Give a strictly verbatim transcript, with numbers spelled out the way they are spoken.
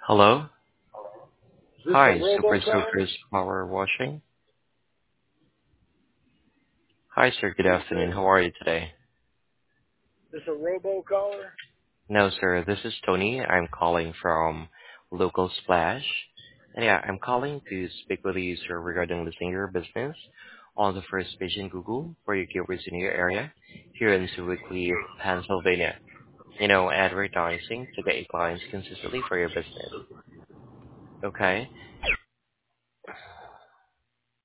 Hello. Is this a Hi, Super robocaller? Soakers Power Washing. Hi, sir. Good Who's afternoon. this? How are you today? This a robocaller? No, sir. This is Tony. I'm calling from Local Splash. And yeah, I'm calling to speak with you, sir, regarding listing your business on the first page in Google for your keywords in your area here in Sewickley, Pennsylvania. You know, advertising to get clients consistently for your business. Okay?